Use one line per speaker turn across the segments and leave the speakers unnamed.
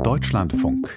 Deutschlandfunk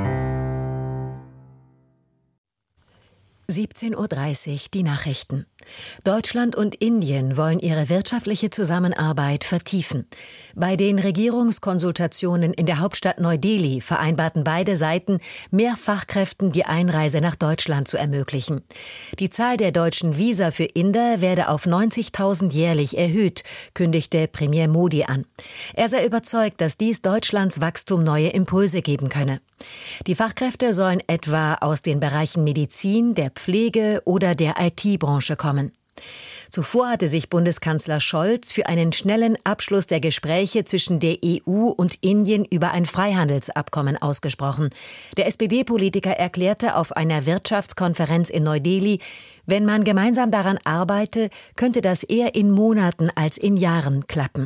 17:30 Uhr, die Nachrichten. Deutschland und Indien wollen ihre wirtschaftliche Zusammenarbeit vertiefen. Bei den Regierungskonsultationen in der Hauptstadt Neu-Delhi vereinbarten beide Seiten, mehr Fachkräften die Einreise nach Deutschland zu ermöglichen. Die Zahl der deutschen Visa für Inder werde auf 90.000 jährlich erhöht, kündigte Premier Modi an. Er sei überzeugt, dass dies Deutschlands Wachstum neue Impulse geben könne. Die Fachkräfte sollen etwa aus den Bereichen Medizin, der Pflege oder der IT-Branche kommen. Zuvor hatte sich Bundeskanzler Scholz für einen schnellen Abschluss der Gespräche zwischen der EU und Indien über ein Freihandelsabkommen ausgesprochen. Der SPD-Politiker erklärte auf einer Wirtschaftskonferenz in Neu-Delhi, wenn man gemeinsam daran arbeite, könnte das eher in Monaten als in Jahren klappen.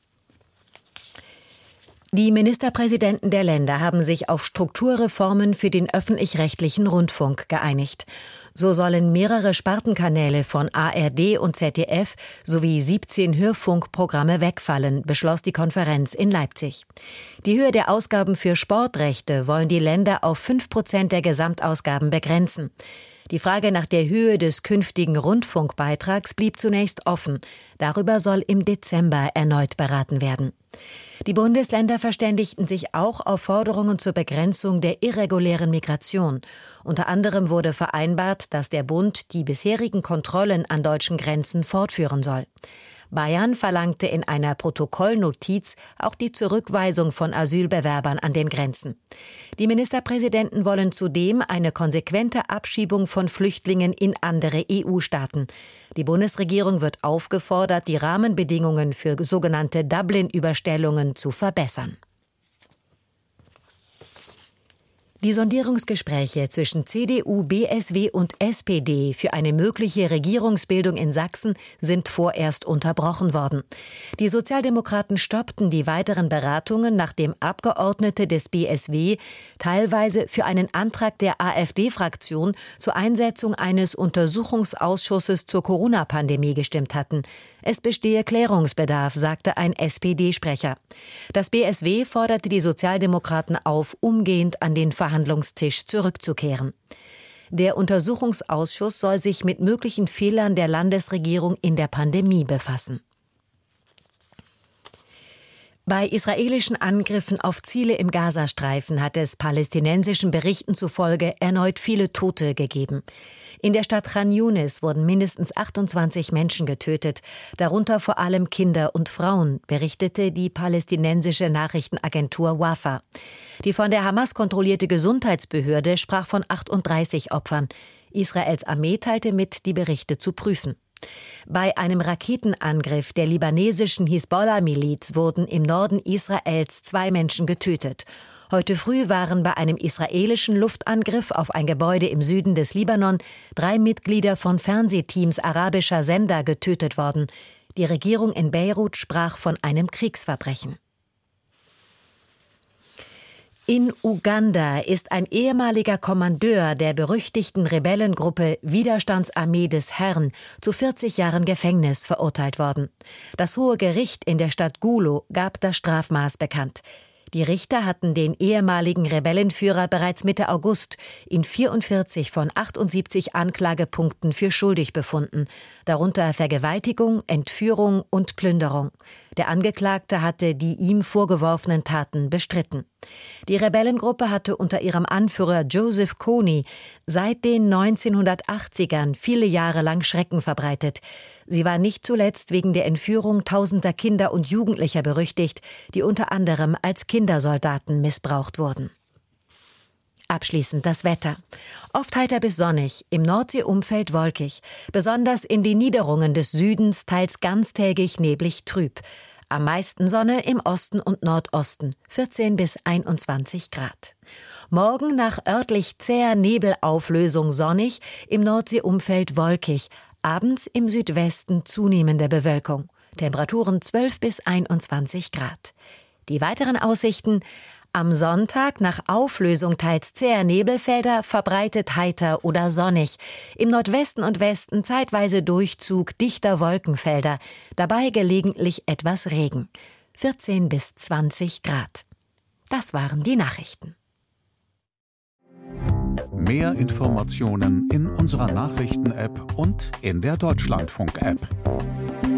Die Ministerpräsidenten der Länder haben sich auf Strukturreformen für den öffentlich-rechtlichen Rundfunk geeinigt. So sollen mehrere Spartenkanäle von ARD und ZDF sowie 17 Hörfunkprogramme wegfallen, beschloss die Konferenz in Leipzig. Die Höhe der Ausgaben für Sportrechte wollen die Länder auf 5% der Gesamtausgaben begrenzen. Die Frage nach der Höhe des künftigen Rundfunkbeitrags blieb zunächst offen. Darüber soll im Dezember erneut beraten werden. Die Bundesländer verständigten sich auch auf Forderungen zur Begrenzung der irregulären Migration. Unter anderem wurde vereinbart, dass der Bund die bisherigen Kontrollen an deutschen Grenzen fortführen soll. Bayern verlangte in einer Protokollnotiz auch die Zurückweisung von Asylbewerbern an den Grenzen. Die Ministerpräsidenten wollen zudem eine konsequente Abschiebung von Flüchtlingen in andere EU-Staaten. Die Bundesregierung wird aufgefordert, die Rahmenbedingungen für sogenannte Dublin-Überstellungen zu verbessern. Die Sondierungsgespräche zwischen CDU, BSW und SPD für eine mögliche Regierungsbildung in Sachsen sind vorerst unterbrochen worden. Die Sozialdemokraten stoppten die weiteren Beratungen, nachdem Abgeordnete des BSW teilweise für einen Antrag der AfD-Fraktion zur Einsetzung eines Untersuchungsausschusses zur Corona-Pandemie gestimmt hatten. Es bestehe Klärungsbedarf, sagte ein SPD-Sprecher. Das BSW forderte die Sozialdemokraten auf, umgehend an den Verhandlungstisch zurückzukehren. Der Untersuchungsausschuss soll sich mit möglichen Fehlern der Landesregierung in der Pandemie befassen. Bei israelischen Angriffen auf Ziele im Gazastreifen hat es palästinensischen Berichten zufolge erneut viele Tote gegeben. In der Stadt Khan Yunis wurden mindestens 28 Menschen getötet, darunter vor allem Kinder und Frauen, berichtete die palästinensische Nachrichtenagentur Wafa. Die von der Hamas kontrollierte Gesundheitsbehörde sprach von 38 Opfern. Israels Armee teilte mit, die Berichte zu prüfen. Bei einem Raketenangriff der libanesischen Hisbollah-Miliz wurden im Norden Israels 2 Menschen getötet. Heute früh waren bei einem israelischen Luftangriff auf ein Gebäude im Süden des Libanon 3 Mitglieder von Fernsehteams arabischer Sender getötet worden. Die Regierung in Beirut sprach von einem Kriegsverbrechen. In Uganda ist ein ehemaliger Kommandeur der berüchtigten Rebellengruppe Widerstandsarmee des Herrn zu 40 Jahren Gefängnis verurteilt worden. Das Hohe Gericht in der Stadt Gulo gab das Strafmaß bekannt. Die Richter hatten den ehemaligen Rebellenführer bereits Mitte August in 44 von 78 Anklagepunkten für schuldig befunden, darunter Vergewaltigung, Entführung und Plünderung. Der Angeklagte hatte die ihm vorgeworfenen Taten bestritten. Die Rebellengruppe hatte unter ihrem Anführer Joseph Kony seit den 1980ern viele Jahre lang Schrecken verbreitet. Sie war nicht zuletzt wegen der Entführung tausender Kinder und Jugendlicher berüchtigt, die unter anderem als Kindersoldaten missbraucht wurden. Abschließend das Wetter. Oft heiter bis sonnig, im Nordseeumfeld wolkig, besonders in den Niederungen des Südens teils ganztägig neblig trüb. Am meisten Sonne im Osten und Nordosten, 14 bis 21 Grad. Morgen nach örtlich zäher Nebelauflösung sonnig, im Nordseeumfeld wolkig, abends im Südwesten zunehmende Bewölkung. Temperaturen 12 bis 21 Grad. Die weiteren Aussichten: am Sonntag nach Auflösung teils zäher Nebelfelder, verbreitet heiter oder sonnig. Im Nordwesten und Westen zeitweise Durchzug dichter Wolkenfelder, dabei gelegentlich etwas Regen. 14 bis 20 Grad. Das waren die Nachrichten.
Mehr Informationen in unserer Nachrichten-App und in der Deutschlandfunk-App.